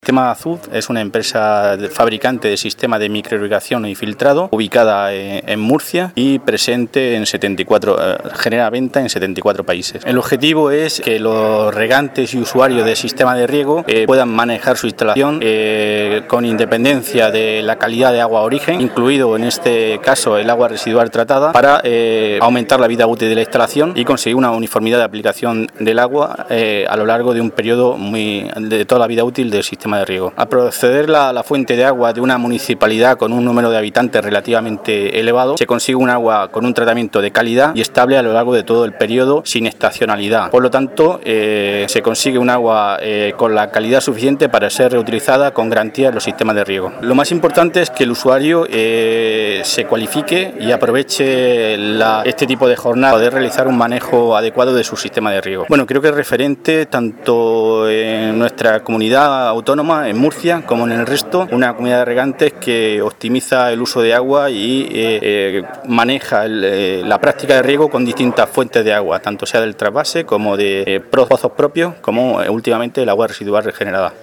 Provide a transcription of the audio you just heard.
Sistema Azud es una empresa fabricante de sistemas de microirrigación y filtrado ubicada en Murcia y presente en genera venta en 74 países. El objetivo es que los regantes y usuarios de sistemas de riego puedan manejar su instalación con independencia de la calidad de agua origen, incluido en este caso el agua residual tratada, para aumentar la vida útil de la instalación y conseguir una uniformidad de aplicación del agua a lo largo de un periodo de toda la vida útil del sistema de riego. Al proceder a la fuente de agua de una municipalidad con un número de habitantes relativamente elevado, se consigue un agua con un tratamiento de calidad y estable a lo largo de todo el periodo sin estacionalidad. Por lo tanto, se consigue un agua con la calidad suficiente para ser reutilizada con garantía en los sistemas de riego. Lo más importante es que el usuario se cualifique y aproveche este tipo de jornada, poder realizar un manejo adecuado de su sistema de riego. Bueno, creo que es referente tanto en nuestra comunidad autónoma, en Murcia, como en el resto, una comunidad de regantes que optimiza el uso de agua y maneja la práctica de riego con distintas fuentes de agua, tanto sea del trasvase como de pozos propios, como últimamente el agua residual regenerada.